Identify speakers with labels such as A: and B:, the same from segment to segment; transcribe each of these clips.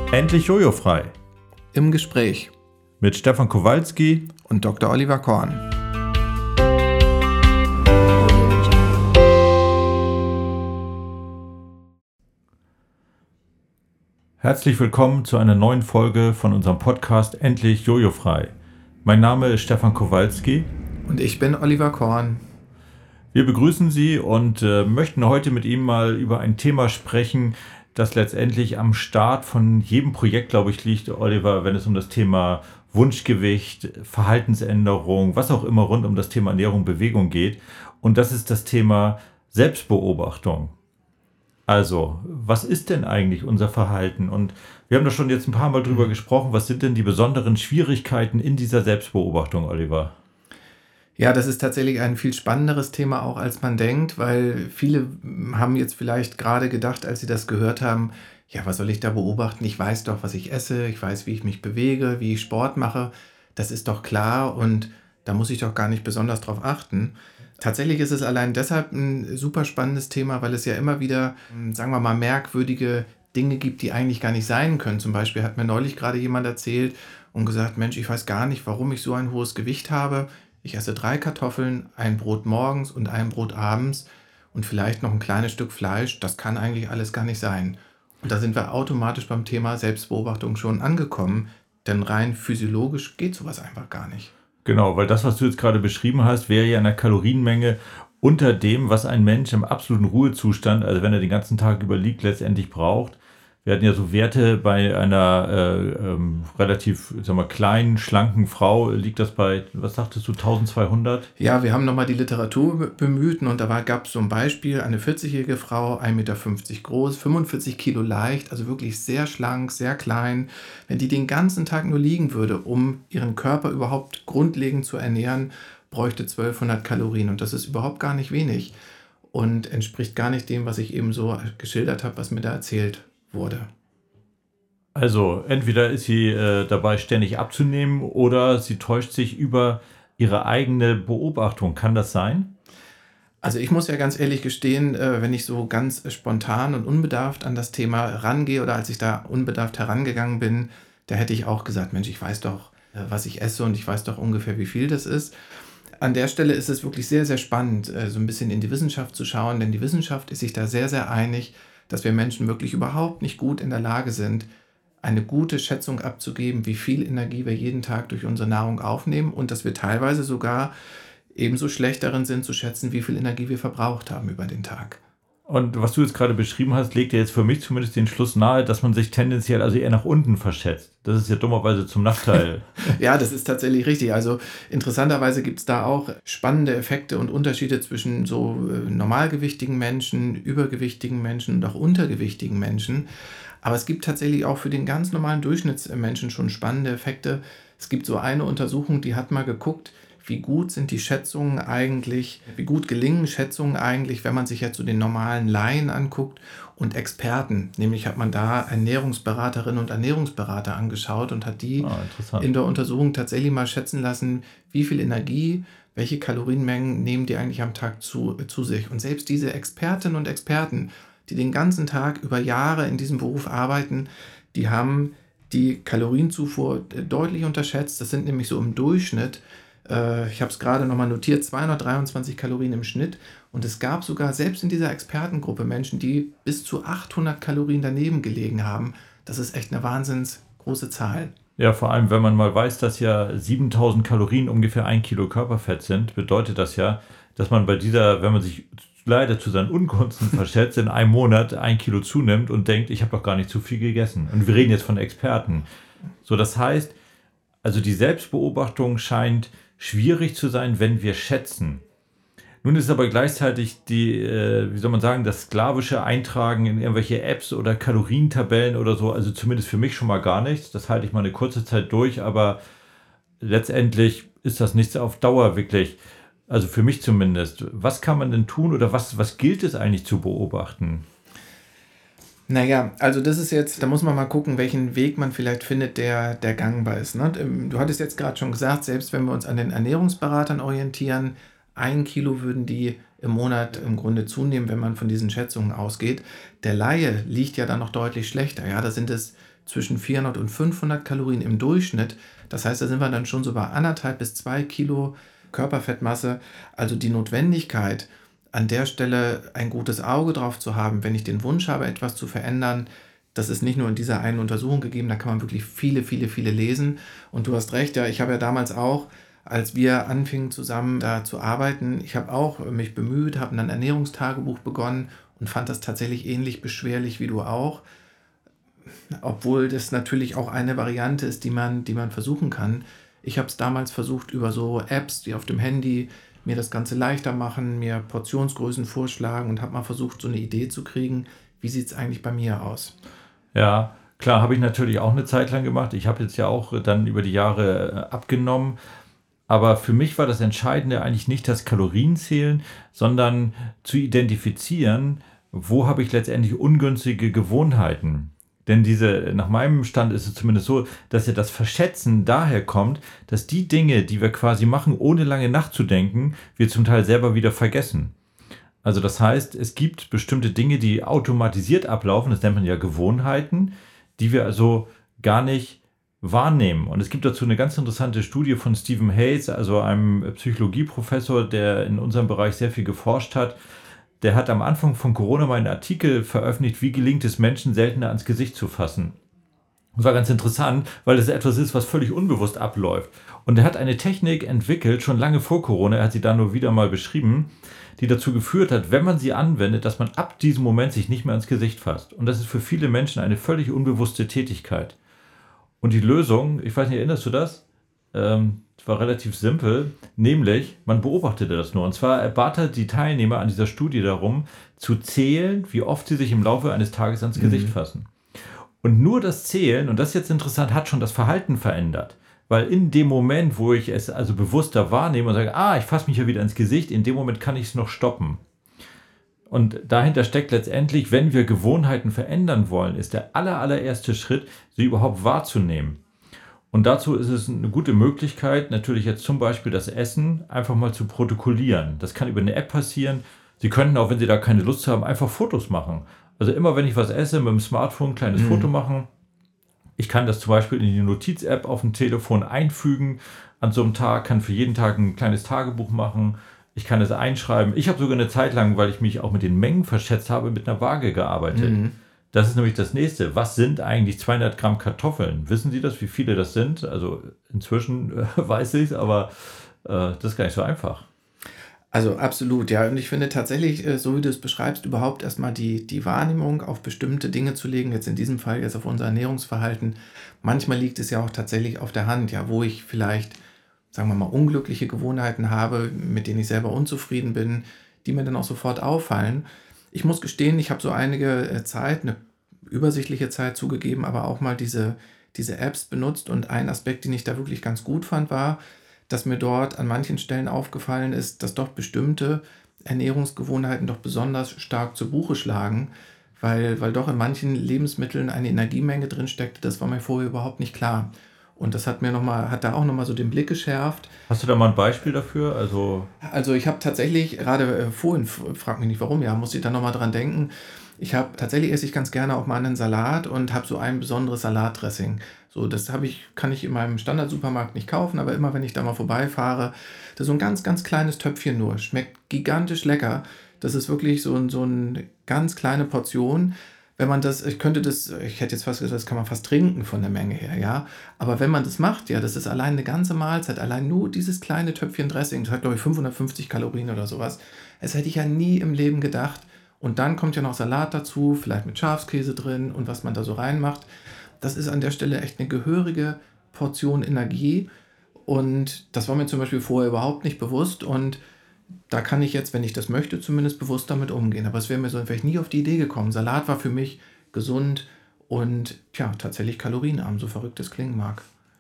A: Endlich Jojo-frei.
B: Im Gespräch
A: Mit Stefan Kowalski
B: und Dr. Oliver Korn.
A: Herzlich willkommen zu einer neuen Folge von unserem Podcast Endlich Jojo-frei. Mein Name ist Stefan Kowalski.
B: Und ich bin Oliver Korn.
A: Wir begrüßen Sie und möchten heute mit Ihnen mal über ein Thema sprechen, das letztendlich am Start von jedem Projekt, glaube ich, liegt, Oliver, wenn es um das Thema Wunschgewicht, Verhaltensänderung, was auch immer rund um das Thema Ernährung, Bewegung geht. Und das ist das Thema Selbstbeobachtung. Also, was ist denn eigentlich unser Verhalten? Und wir haben da schon jetzt ein paar Mal drüber gesprochen. Was sind denn die besonderen Schwierigkeiten in dieser Selbstbeobachtung, Oliver?
B: Ja, das ist tatsächlich ein viel spannenderes Thema auch, als man denkt, weil viele haben jetzt vielleicht gerade gedacht, als sie das gehört haben, ja, was soll ich da beobachten? Ich weiß doch, was ich esse, ich weiß, wie ich mich bewege, wie ich Sport mache. Das ist doch klar und da muss ich doch gar nicht besonders drauf achten. Tatsächlich ist es allein deshalb ein super spannendes Thema, weil es ja immer wieder, sagen wir mal, merkwürdige Dinge gibt, die eigentlich gar nicht sein können. Zum Beispiel hat mir neulich gerade jemand erzählt und gesagt, Mensch, ich weiß gar nicht, warum ich so ein hohes Gewicht habe. Ich esse 3 Kartoffeln, ein Brot morgens und ein Brot abends und vielleicht noch ein kleines Stück Fleisch. Das kann eigentlich alles gar nicht sein. Und da sind wir automatisch beim Thema Selbstbeobachtung schon angekommen, denn rein physiologisch geht sowas einfach gar nicht.
A: Genau, weil das, was du jetzt gerade beschrieben hast, wäre ja eine Kalorienmenge unter dem, was ein Mensch im absoluten Ruhezustand, also wenn er den ganzen Tag über liegt, letztendlich braucht. Wir hatten ja so Werte bei einer relativ, kleinen, schlanken Frau, liegt das bei, was sagtest du, 1200?
B: Ja, wir haben nochmal die Literatur bemüht und da gab es so ein Beispiel, eine 40-jährige Frau, 1,50 Meter groß, 45 Kilo leicht, also wirklich sehr schlank, sehr klein. Wenn die den ganzen Tag nur liegen würde, um ihren Körper überhaupt grundlegend zu ernähren, bräuchte 1200 Kalorien und das ist überhaupt gar nicht wenig und entspricht gar nicht dem, was ich eben so geschildert habe, was mir da erzählt wurde.
A: Also entweder ist sie dabei ständig abzunehmen oder sie täuscht sich über ihre eigene Beobachtung. Kann das sein?
B: Also ich muss ja ganz ehrlich gestehen, wenn ich so ganz spontan und unbedarft an das Thema rangehe oder als ich da unbedarft herangegangen bin, da hätte ich auch gesagt, Mensch, ich weiß doch, was ich esse und ich weiß doch ungefähr, wie viel das ist. An der Stelle ist es wirklich sehr, sehr spannend, so ein bisschen in die Wissenschaft zu schauen, denn die Wissenschaft ist sich da sehr, sehr einig, dass wir Menschen wirklich überhaupt nicht gut in der Lage sind, eine gute Schätzung abzugeben, wie viel Energie wir jeden Tag durch unsere Nahrung aufnehmen und dass wir teilweise sogar ebenso schlecht darin sind zu schätzen, wie viel Energie wir verbraucht haben über den Tag.
A: Und was du jetzt gerade beschrieben hast, legt ja jetzt für mich zumindest den Schluss nahe, dass man sich tendenziell also eher nach unten verschätzt. Das ist ja dummerweise zum Nachteil.
B: Ja, das ist tatsächlich richtig. Also interessanterweise gibt es da auch spannende Effekte und Unterschiede zwischen so normalgewichtigen Menschen, übergewichtigen Menschen und auch untergewichtigen Menschen. Aber es gibt tatsächlich auch für den ganz normalen Durchschnittsmenschen schon spannende Effekte. Es gibt so eine Untersuchung, die hat mal geguckt, wie gut sind die Schätzungen eigentlich, wie gut gelingen Schätzungen eigentlich, wenn man sich jetzt so den normalen Laien anguckt und Experten. Nämlich hat man da Ernährungsberaterinnen und Ernährungsberater angeschaut und hat die in der Untersuchung tatsächlich mal schätzen lassen, wie viel Energie, welche Kalorienmengen nehmen die eigentlich am Tag zu sich. Und selbst diese Expertinnen und Experten, die den ganzen Tag über Jahre in diesem Beruf arbeiten, die haben die Kalorienzufuhr deutlich unterschätzt. Das sind nämlich so im Durchschnitt, ich habe es gerade nochmal notiert, 223 Kalorien im Schnitt. Und es gab sogar selbst in dieser Expertengruppe Menschen, die bis zu 800 Kalorien daneben gelegen haben. Das ist echt eine wahnsinns große Zahl.
A: Ja, vor allem, wenn man mal weiß, dass ja 7000 Kalorien ungefähr 1 Kilo Körperfett sind, bedeutet das ja, dass man bei dieser, wenn man sich leider zu seinen Ungunsten verschätzt, in einem Monat 1 Kilo zunimmt und denkt, ich habe doch gar nicht zu viel gegessen. Und wir reden jetzt von Experten. So, das heißt, also die Selbstbeobachtung scheint schwierig zu sein, wenn wir schätzen. Nun ist aber gleichzeitig das sklavische Eintragen in irgendwelche Apps oder Kalorientabellen oder so, also zumindest für mich schon mal gar nichts. Das halte ich mal eine kurze Zeit durch, aber letztendlich ist das nichts auf Dauer wirklich. Also für mich zumindest. Was kann man denn tun oder was gilt es eigentlich zu beobachten?
B: Naja, also das ist jetzt, da muss man mal gucken, welchen Weg man vielleicht findet, der gangbar ist. Ne? Du hattest jetzt gerade schon gesagt, selbst wenn wir uns an den Ernährungsberatern orientieren, 1 Kilo würden die im Monat im Grunde zunehmen, wenn man von diesen Schätzungen ausgeht. Der Laie liegt ja dann noch deutlich schlechter. Ja, da sind es zwischen 400 und 500 Kalorien im Durchschnitt. Das heißt, da sind wir dann schon so bei 1,5 bis 2 Kilo Körperfettmasse. Also die Notwendigkeit, an der Stelle ein gutes Auge drauf zu haben, wenn ich den Wunsch habe, etwas zu verändern, das ist nicht nur in dieser einen Untersuchung gegeben, da kann man wirklich viele lesen. Und du hast recht, ja, ich habe ja damals auch, als wir anfingen zusammen da zu arbeiten, ich habe auch mich bemüht, habe ein Ernährungstagebuch begonnen und fand das tatsächlich ähnlich beschwerlich wie du auch. Obwohl das natürlich auch eine Variante ist, die man versuchen kann. Ich habe es damals versucht über so Apps, die auf dem Handy mir das Ganze leichter machen, mir Portionsgrößen vorschlagen und habe mal versucht, so eine Idee zu kriegen, wie sieht es eigentlich bei mir aus.
A: Ja, klar, habe ich natürlich auch eine Zeit lang gemacht. Ich habe jetzt ja auch dann über die Jahre abgenommen. Aber für mich war das Entscheidende eigentlich nicht das Kalorienzählen, sondern zu identifizieren, wo habe ich letztendlich ungünstige Gewohnheiten. Denn nach meinem Stand ist es zumindest so, dass ja das Verschätzen daher kommt, dass die Dinge, die wir quasi machen, ohne lange nachzudenken, wir zum Teil selber wieder vergessen. Also das heißt, es gibt bestimmte Dinge, die automatisiert ablaufen, das nennt man ja Gewohnheiten, die wir also gar nicht wahrnehmen. Und es gibt dazu eine ganz interessante Studie von Stephen Hayes, also einem Psychologieprofessor, der in unserem Bereich sehr viel geforscht hat. Der hat am Anfang von Corona mal einen Artikel veröffentlicht, wie gelingt es Menschen, seltener ans Gesicht zu fassen. Das war ganz interessant, weil das etwas ist, was völlig unbewusst abläuft. Und er hat eine Technik entwickelt, schon lange vor Corona, er hat sie da nur wieder mal beschrieben, die dazu geführt hat, wenn man sie anwendet, dass man ab diesem Moment sich nicht mehr ans Gesicht fasst. Und das ist für viele Menschen eine völlig unbewusste Tätigkeit. Und die Lösung, ich weiß nicht, erinnerst du das? War relativ simpel, nämlich, man beobachtete das nur. Und zwar bat er die Teilnehmer an dieser Studie darum, zu zählen, wie oft sie sich im Laufe eines Tages ans Gesicht fassen. Und nur das Zählen, und das ist jetzt interessant, hat schon das Verhalten verändert. Weil in dem Moment, wo ich es also bewusster wahrnehme und sage, ich fasse mich ja wieder ins Gesicht, in dem Moment kann ich es noch stoppen. Und dahinter steckt letztendlich, wenn wir Gewohnheiten verändern wollen, ist der allererste Schritt, sie überhaupt wahrzunehmen. Und dazu ist es eine gute Möglichkeit, natürlich jetzt zum Beispiel das Essen einfach mal zu protokollieren. Das kann über eine App passieren. Sie könnten auch, wenn Sie da keine Lust haben, einfach Fotos machen. Also immer, wenn ich was esse, mit dem Smartphone ein kleines Foto machen. Ich kann das zum Beispiel in die Notiz-App auf dem Telefon einfügen. An so einem Tag kann für jeden Tag ein kleines Tagebuch machen. Ich kann es einschreiben. Ich habe sogar eine Zeit lang, weil ich mich auch mit den Mengen verschätzt habe, mit einer Waage gearbeitet. Das ist nämlich das Nächste. Was sind eigentlich 200 Gramm Kartoffeln? Wissen Sie das, wie viele das sind? Also inzwischen weiß ich es, aber das ist gar nicht so einfach.
B: Also absolut, ja. Und ich finde tatsächlich, so wie du es beschreibst, überhaupt erstmal die Wahrnehmung auf bestimmte Dinge zu legen, jetzt in diesem Fall jetzt auf unser Ernährungsverhalten. Manchmal liegt es ja auch tatsächlich auf der Hand, ja, wo ich vielleicht, sagen wir mal, unglückliche Gewohnheiten habe, mit denen ich selber unzufrieden bin, die mir dann auch sofort auffallen. Ich muss gestehen, ich habe so einige Zeit, eine übersichtliche Zeit zugegeben, aber auch mal diese Apps benutzt, und ein Aspekt, den ich da wirklich ganz gut fand, war, dass mir dort an manchen Stellen aufgefallen ist, dass doch bestimmte Ernährungsgewohnheiten doch besonders stark zu Buche schlagen, weil doch in manchen Lebensmitteln eine Energiemenge drin steckte, das war mir vorher überhaupt nicht klar. Und das hat da auch nochmal so den Blick geschärft.
A: Hast du da mal ein Beispiel dafür?
B: Also ich habe tatsächlich gerade vorhin, frag mich nicht warum, ja, muss ich da nochmal dran denken. Tatsächlich esse ich ganz gerne auch mal einen Salat und habe so ein besonderes Salatdressing. So, kann ich in meinem Standardsupermarkt nicht kaufen, aber immer wenn ich da mal vorbeifahre, das ist so ein ganz, ganz kleines Töpfchen nur. Schmeckt gigantisch lecker. Das ist wirklich so eine ganz kleine Portion. Wenn man ich hätte jetzt fast gesagt, das kann man fast trinken von der Menge her, ja. Aber wenn man das macht, ja, das ist allein eine ganze Mahlzeit, allein nur dieses kleine Töpfchen Dressing, das hat, glaube ich, 550 Kalorien oder sowas. Das hätte ich ja nie im Leben gedacht. Und dann kommt ja noch Salat dazu, vielleicht mit Schafskäse drin und was man da so reinmacht. Das ist an der Stelle echt eine gehörige Portion Energie. Und das war mir zum Beispiel vorher überhaupt nicht bewusst. Und da kann ich jetzt, wenn ich das möchte, zumindest bewusst damit umgehen. Aber es wäre mir so vielleicht nie auf die Idee gekommen. Salat war für mich gesund und tatsächlich kalorienarm, so verrückt es klingen mag.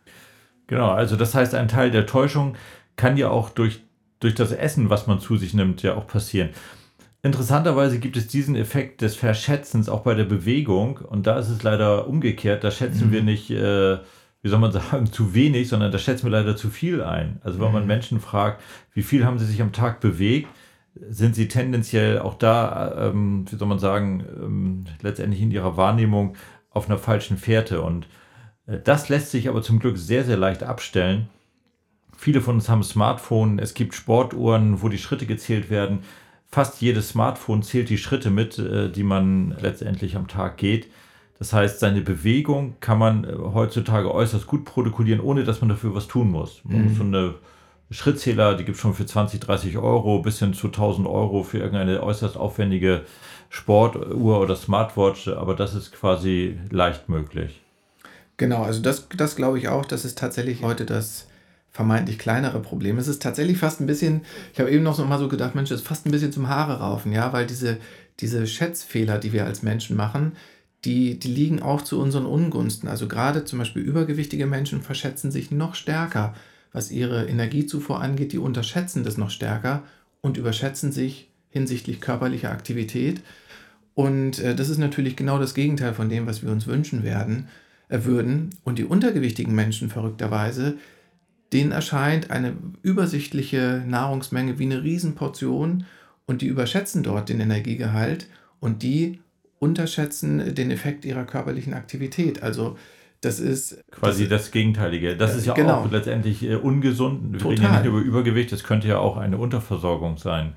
A: Genau, also das heißt, ein Teil der Täuschung kann ja auch durch das Essen, was man zu sich nimmt, ja auch passieren. Interessanterweise gibt es diesen Effekt des Verschätzens auch bei der Bewegung, und da ist es leider umgekehrt. Da schätzen wir nicht, wie soll man sagen, zu wenig, sondern da schätzen wir leider zu viel ein. Also wenn man Menschen fragt, wie viel haben sie sich am Tag bewegt, sind sie tendenziell auch da, wie soll man sagen, letztendlich in ihrer Wahrnehmung auf einer falschen Fährte. Und das lässt sich aber zum Glück sehr, sehr leicht abstellen. Viele von uns haben ein Smartphone, es gibt Sportuhren, wo die Schritte gezählt werden. Fast jedes Smartphone zählt die Schritte mit, die man letztendlich am Tag geht. Das heißt, seine Bewegung kann man heutzutage äußerst gut protokollieren, ohne dass man dafür was tun muss. Man muss so eine Schrittzähler, die gibt es schon für 20, 30 Euro, bis hin zu 1000 Euro für irgendeine äußerst aufwendige Sportuhr oder Smartwatch, aber das ist quasi leicht möglich.
B: Genau, also das glaube ich auch, das ist tatsächlich heute das vermeintlich kleinere Problem. Es ist tatsächlich fast ein bisschen, ich habe eben noch mal so gedacht, Mensch, es ist fast ein bisschen zum Haare raufen, ja, weil diese Schätzfehler, die wir als Menschen machen, die liegen auch zu unseren Ungunsten. Also gerade zum Beispiel übergewichtige Menschen verschätzen sich noch stärker, was ihre Energiezufuhr angeht, die unterschätzen das noch stärker und überschätzen sich hinsichtlich körperlicher Aktivität. Und das ist natürlich genau das Gegenteil von dem, was wir uns wünschen würden. Und die untergewichtigen Menschen verrückterweise, denen erscheint eine übersichtliche Nahrungsmenge wie eine Riesenportion und die überschätzen dort den Energiegehalt und die unterschätzen den Effekt ihrer körperlichen Aktivität. Also das ist
A: quasi das Gegenteilige. Das ist ja
B: genau.
A: Auch letztendlich ungesund. Wir
B: Total.
A: reden ja nicht über Übergewicht, das könnte ja auch eine Unterversorgung sein.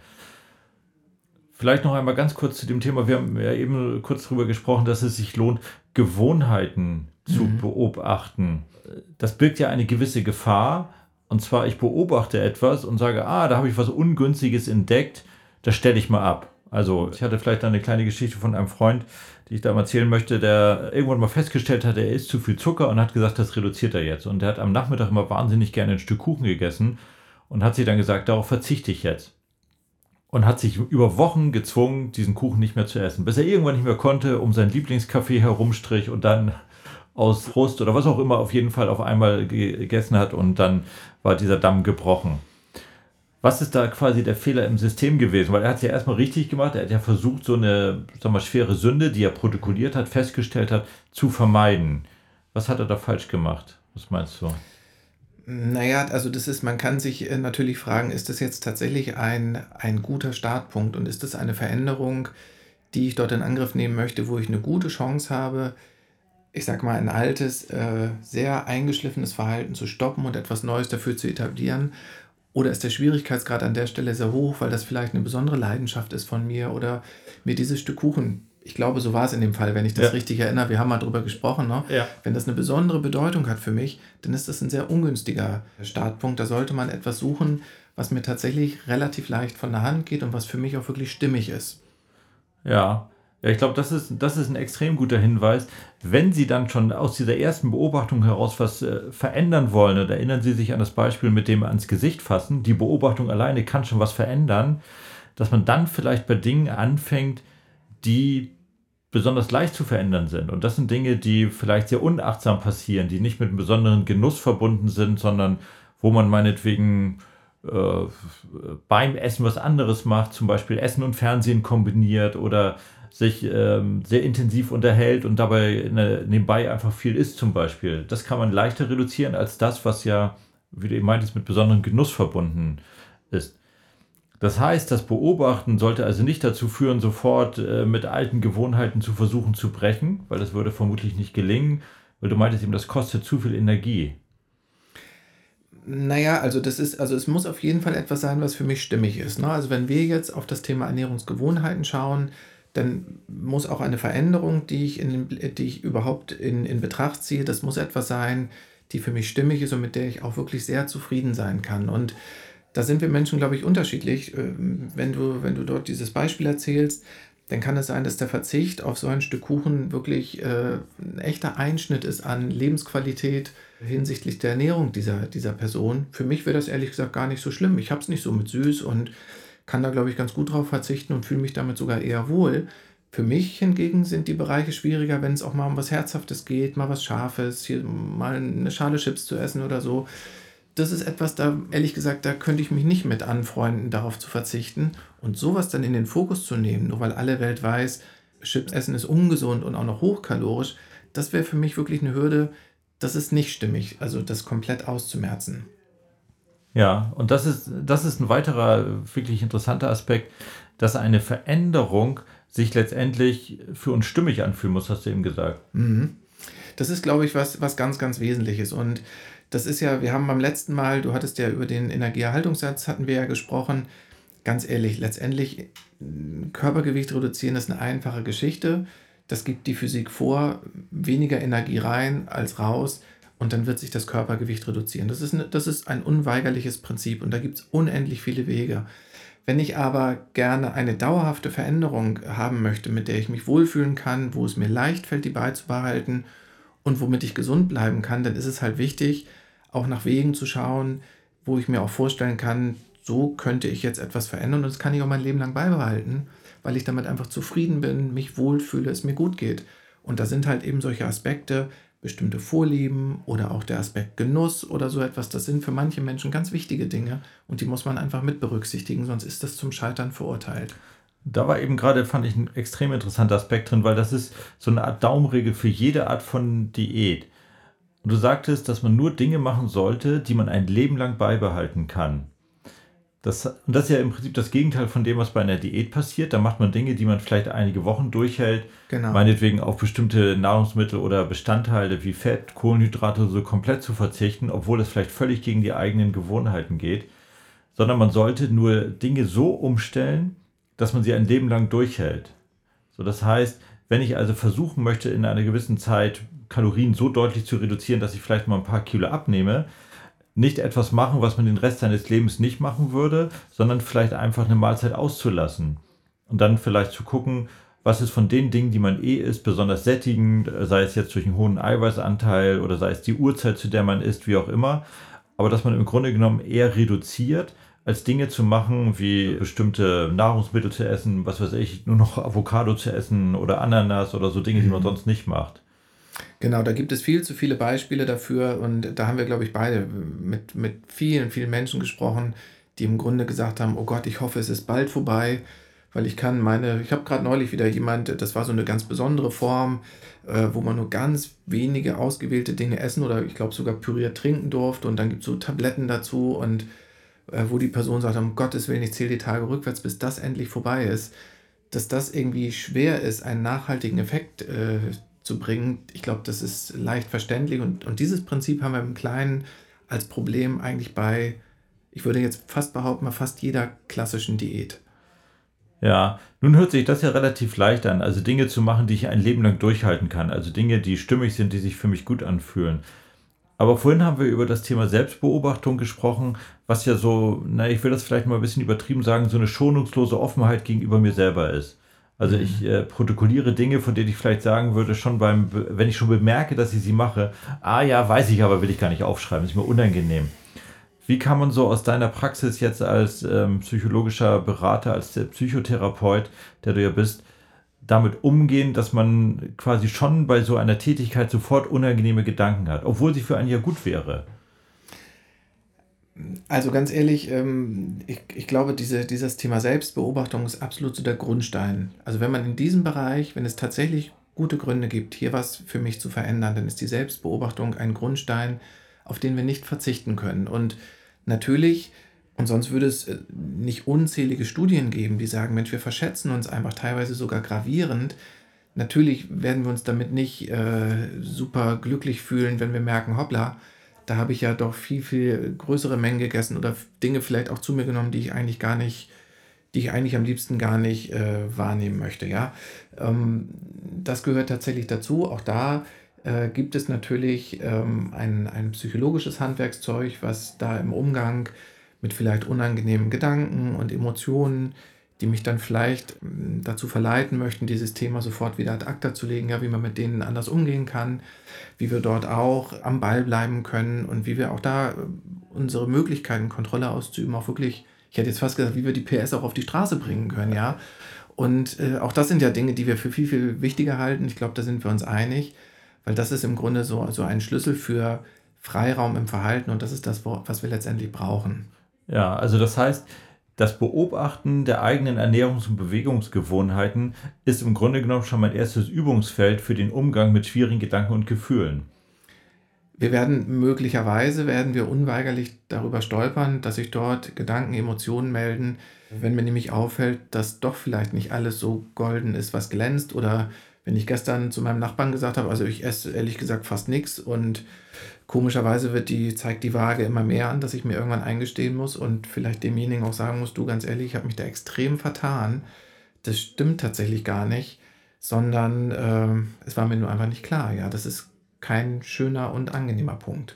A: Vielleicht noch einmal ganz kurz zu dem Thema, wir haben ja eben kurz darüber gesprochen, dass es sich lohnt, Gewohnheiten zu beobachten. Das birgt ja eine gewisse Gefahr, und zwar ich beobachte etwas und sage, da habe ich was Ungünstiges entdeckt, das stelle ich mal ab. Also ich hatte vielleicht eine kleine Geschichte von einem Freund, die ich da mal erzählen möchte, der irgendwann mal festgestellt hat, er isst zu viel Zucker und hat gesagt, das reduziert er jetzt. Und der hat am Nachmittag immer wahnsinnig gerne ein Stück Kuchen gegessen und hat sich dann gesagt, darauf verzichte ich jetzt. Und hat sich über Wochen gezwungen, diesen Kuchen nicht mehr zu essen, bis er irgendwann nicht mehr konnte, um sein Lieblingscafé herumstrich und dann aus Frust oder was auch immer auf jeden Fall auf einmal gegessen hat und dann war dieser Damm gebrochen. Was ist da quasi der Fehler im System gewesen? Weil er hat es ja erstmal richtig gemacht, er hat ja versucht, so eine schwere Sünde, die er protokolliert hat, festgestellt hat, zu vermeiden. Was hat er da falsch gemacht? Was meinst du?
B: Naja, also man kann sich natürlich fragen, ist das jetzt tatsächlich ein guter Startpunkt und ist das eine Veränderung, die ich dort in Angriff nehmen möchte, wo ich eine gute Chance habe, ich sag mal, ein altes, sehr eingeschliffenes Verhalten zu stoppen und etwas Neues dafür zu etablieren? Oder ist der Schwierigkeitsgrad an der Stelle sehr hoch, weil das vielleicht eine besondere Leidenschaft ist von mir oder mir dieses Stück Kuchen, ich glaube, so war es in dem Fall, wenn ich das richtig erinnere, wir haben mal drüber gesprochen, ne?
A: Ja.
B: Wenn das eine besondere Bedeutung hat für mich, dann ist das ein sehr ungünstiger Startpunkt. Da sollte man etwas suchen, was mir tatsächlich relativ leicht von der Hand geht und was für mich auch wirklich stimmig ist.
A: Ja, ich glaube, das ist ein extrem guter Hinweis. Wenn Sie dann schon aus dieser ersten Beobachtung heraus was verändern wollen, und erinnern Sie sich an das Beispiel mit dem ans Gesicht fassen, die Beobachtung alleine kann schon was verändern, dass man dann vielleicht bei Dingen anfängt, die besonders leicht zu verändern sind. Und das sind Dinge, die vielleicht sehr unachtsam passieren, die nicht mit einem besonderen Genuss verbunden sind, sondern wo man meinetwegen beim Essen was anderes macht, zum Beispiel Essen und Fernsehen kombiniert oder sich sehr intensiv unterhält und dabei nebenbei einfach viel isst zum Beispiel. Das kann man leichter reduzieren als das, was ja, wie du eben meintest, mit besonderem Genuss verbunden ist. Das heißt, das Beobachten sollte also nicht dazu führen, sofort mit alten Gewohnheiten zu versuchen zu brechen, weil das würde vermutlich nicht gelingen, weil du meintest eben, das kostet zu viel Energie.
B: Naja, also es muss auf jeden Fall etwas sein, was für mich stimmig ist, ne? Also wenn wir jetzt auf das Thema Ernährungsgewohnheiten schauen, dann muss auch eine Veränderung, die ich überhaupt in Betracht ziehe, das muss etwas sein, die für mich stimmig ist und mit der ich auch wirklich sehr zufrieden sein kann. Und da sind wir Menschen, glaube ich, unterschiedlich. Wenn du dort dieses Beispiel erzählst, dann kann es sein, dass der Verzicht auf so ein Stück Kuchen wirklich ein echter Einschnitt ist an Lebensqualität hinsichtlich der Ernährung dieser Person. Für mich wäre das ehrlich gesagt gar nicht so schlimm. Ich habe es nicht so mit süß und kann da, glaube ich, ganz gut drauf verzichten und fühle mich damit sogar eher wohl. Für mich hingegen sind die Bereiche schwieriger, wenn es auch mal um was Herzhaftes geht, mal was Scharfes, hier mal eine Schale Chips zu essen oder so. Das ist etwas, da ehrlich gesagt, da könnte ich mich nicht mit anfreunden, darauf zu verzichten. Und sowas dann in den Fokus zu nehmen, nur weil alle Welt weiß, Chips essen ist ungesund und auch noch hochkalorisch, das wäre für mich wirklich eine Hürde, das ist nicht stimmig, also das komplett auszumerzen.
A: Ja, und das ist ein weiterer wirklich interessanter Aspekt, dass eine Veränderung sich letztendlich für uns stimmig anfühlen muss, hast du eben gesagt.
B: Das ist, glaube ich, was ganz, ganz Wesentliches. Und das ist ja, wir haben beim letzten Mal, du hattest ja über den Energieerhaltungssatz, hatten wir ja gesprochen. Ganz ehrlich, letztendlich Körpergewicht reduzieren ist eine einfache Geschichte. Das gibt die Physik vor, weniger Energie rein als raus und dann wird sich das Körpergewicht reduzieren. Das ist ein unweigerliches Prinzip und da gibt es unendlich viele Wege. Wenn ich aber gerne eine dauerhafte Veränderung haben möchte, mit der ich mich wohlfühlen kann, wo es mir leicht fällt, die beizubehalten und womit ich gesund bleiben kann, dann ist es halt wichtig, auch nach Wegen zu schauen, wo ich mir auch vorstellen kann, so könnte ich jetzt etwas verändern und das kann ich auch mein Leben lang beibehalten, weil ich damit einfach zufrieden bin, mich wohlfühle, es mir gut geht. Und da sind halt eben solche Aspekte, bestimmte Vorlieben oder auch der Aspekt Genuss oder so etwas, das sind für manche Menschen ganz wichtige Dinge und die muss man einfach mit berücksichtigen, sonst ist das zum Scheitern verurteilt.
A: Da war eben gerade, fand ich, ein extrem interessanter Aspekt drin, weil das ist so eine Art Daumenregel für jede Art von Diät. Und du sagtest, dass man nur Dinge machen sollte, die man ein Leben lang beibehalten kann. Und das ist ja im Prinzip das Gegenteil von dem, was bei einer Diät passiert. Da macht man Dinge, die man vielleicht einige Wochen durchhält,
B: Genau.
A: meinetwegen auf bestimmte Nahrungsmittel oder Bestandteile wie Fett, Kohlenhydrate so komplett zu verzichten, obwohl es vielleicht völlig gegen die eigenen Gewohnheiten geht. Sondern man sollte nur Dinge so umstellen, dass man sie ein Leben lang durchhält. So, das heißt, wenn ich also versuchen möchte, in einer gewissen Zeit Kalorien so deutlich zu reduzieren, dass ich vielleicht mal ein paar Kilo abnehme, nicht etwas machen, was man den Rest seines Lebens nicht machen würde, sondern vielleicht einfach eine Mahlzeit auszulassen. Und dann vielleicht zu gucken, was ist von den Dingen, die man isst, besonders sättigend, sei es jetzt durch einen hohen Eiweißanteil oder sei es die Uhrzeit, zu der man isst, wie auch immer. Aber dass man im Grunde genommen eher reduziert, als Dinge zu machen, wie bestimmte Nahrungsmittel zu essen, was weiß ich, nur noch Avocado zu essen oder Ananas oder so Dinge, die man sonst nicht macht.
B: Genau, da gibt es viel zu viele Beispiele dafür und da haben wir, glaube ich, beide mit vielen, vielen Menschen gesprochen, die im Grunde gesagt haben, oh Gott, ich hoffe, es ist bald vorbei, weil ich habe gerade neulich wieder das war so eine ganz besondere Form, wo man nur ganz wenige ausgewählte Dinge essen oder ich glaube sogar püriert trinken durfte und dann gibt es so Tabletten dazu und wo die Person sagt, um Gottes Willen, ich zähle die Tage rückwärts, bis das endlich vorbei ist, dass das irgendwie schwer ist, einen nachhaltigen Effekt zu bringen. Ich glaube, das ist leicht verständlich und dieses Prinzip haben wir im Kleinen als Problem eigentlich bei, ich würde jetzt fast behaupten, bei fast jeder klassischen Diät.
A: Ja, nun hört sich das ja relativ leicht an, also Dinge zu machen, die ich ein Leben lang durchhalten kann, also Dinge, die stimmig sind, die sich für mich gut anfühlen. Aber vorhin haben wir über das Thema Selbstbeobachtung gesprochen, was ja so, ich will das vielleicht mal ein bisschen übertrieben sagen, so eine schonungslose Offenheit gegenüber mir selber ist. Also ich protokolliere Dinge, von denen ich vielleicht sagen würde, wenn ich schon bemerke, dass ich sie mache, weiß ich, aber will ich gar nicht aufschreiben, ist mir unangenehm. Wie kann man so aus deiner Praxis jetzt als psychologischer Berater, als Psychotherapeut, der du ja bist, damit umgehen, dass man quasi schon bei so einer Tätigkeit sofort unangenehme Gedanken hat, obwohl sie für einen ja gut wäre?
B: Also ganz ehrlich, ich glaube, dieses Thema Selbstbeobachtung ist absolut so der Grundstein. Also wenn man in diesem Bereich, wenn es tatsächlich gute Gründe gibt, hier was für mich zu verändern, dann ist die Selbstbeobachtung ein Grundstein, auf den wir nicht verzichten können. Und natürlich, und sonst würde es nicht unzählige Studien geben, die sagen, Mensch, wir verschätzen uns einfach teilweise sogar gravierend. Natürlich werden wir uns damit nicht super glücklich fühlen, wenn wir merken, hoppla, da habe ich ja doch viel, viel größere Mengen gegessen oder Dinge vielleicht auch zu mir genommen, die ich eigentlich am liebsten gar nicht wahrnehmen möchte. Ja? Das gehört tatsächlich dazu. Auch da gibt es natürlich ein psychologisches Handwerkszeug, was da im Umgang mit vielleicht unangenehmen Gedanken und Emotionen, die mich dann vielleicht dazu verleiten möchten, dieses Thema sofort wieder ad acta zu legen, ja, wie man mit denen anders umgehen kann, wie wir dort auch am Ball bleiben können und wie wir auch da unsere Möglichkeiten, Kontrolle auszuüben, auch wirklich, ich hätte jetzt fast gesagt, wie wir die PS auch auf die Straße bringen können, ja. Und auch das sind ja Dinge, die wir für viel, viel wichtiger halten. Ich glaube, da sind wir uns einig, weil das ist im Grunde so ein Schlüssel für Freiraum im Verhalten und das ist das, was wir letztendlich brauchen.
A: Ja, also das heißt, das Beobachten der eigenen Ernährungs- und Bewegungsgewohnheiten ist im Grunde genommen schon mein erstes Übungsfeld für den Umgang mit schwierigen Gedanken und Gefühlen.
B: Möglicherweise werden wir unweigerlich darüber stolpern, dass sich dort Gedanken, Emotionen melden, wenn mir nämlich auffällt, dass doch vielleicht nicht alles so golden ist, was glänzt. Oder wenn ich gestern zu meinem Nachbarn gesagt habe, also ich esse ehrlich gesagt fast nichts und komischerweise zeigt die Waage immer mehr an, dass ich mir irgendwann eingestehen muss und vielleicht demjenigen auch sagen muss, du, ganz ehrlich, ich habe mich da extrem vertan. Das stimmt tatsächlich gar nicht, sondern es war mir nur einfach nicht klar. Ja, das ist kein schöner und angenehmer Punkt.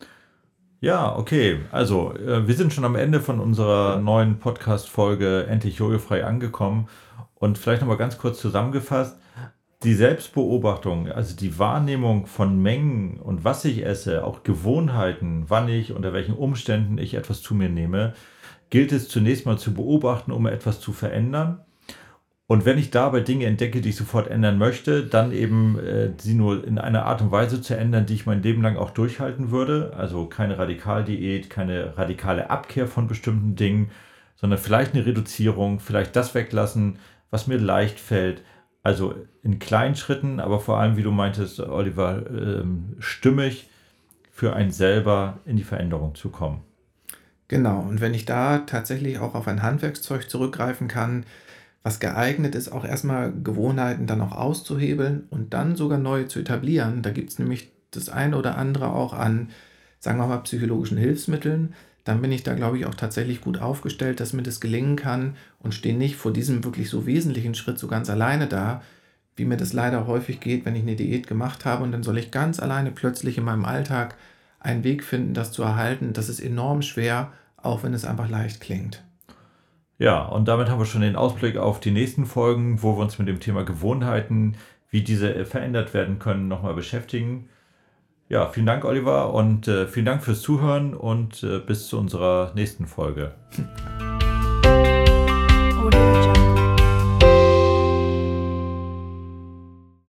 A: Ja, okay. Also, wir sind schon am Ende von unserer neuen Podcast-Folge Endlich Jojo-frei angekommen. Und vielleicht nochmal ganz kurz zusammengefasst. Die Selbstbeobachtung, also die Wahrnehmung von Mengen und was ich esse, auch Gewohnheiten, wann ich, unter welchen Umständen ich etwas zu mir nehme, gilt es zunächst mal zu beobachten, um etwas zu verändern. Und wenn ich dabei Dinge entdecke, die ich sofort ändern möchte, dann eben sie nur in einer Art und Weise zu ändern, die ich mein Leben lang auch durchhalten würde. Also keine Radikaldiät, keine radikale Abkehr von bestimmten Dingen, sondern vielleicht eine Reduzierung, vielleicht das weglassen, was mir leicht fällt. Also in kleinen Schritten, aber vor allem, wie du meintest, Oliver, stimmig für einen selber in die Veränderung zu kommen.
B: Genau, und wenn ich da tatsächlich auch auf ein Handwerkszeug zurückgreifen kann, was geeignet ist, auch erstmal Gewohnheiten dann auch auszuhebeln und dann sogar neue zu etablieren. Da gibt es nämlich das eine oder andere auch an, sagen wir mal, psychologischen Hilfsmitteln. Dann bin ich da, glaube ich, auch tatsächlich gut aufgestellt, dass mir das gelingen kann und stehe nicht vor diesem wirklich so wesentlichen Schritt so ganz alleine da, wie mir das leider häufig geht, wenn ich eine Diät gemacht habe und dann soll ich ganz alleine plötzlich in meinem Alltag einen Weg finden, das zu erhalten. Das ist enorm schwer, auch wenn es einfach leicht klingt.
A: Ja, und damit haben wir schon den Ausblick auf die nächsten Folgen, wo wir uns mit dem Thema Gewohnheiten, wie diese verändert werden können, nochmal beschäftigen. Ja, vielen Dank, Oliver, und vielen Dank fürs Zuhören und bis zu unserer nächsten Folge.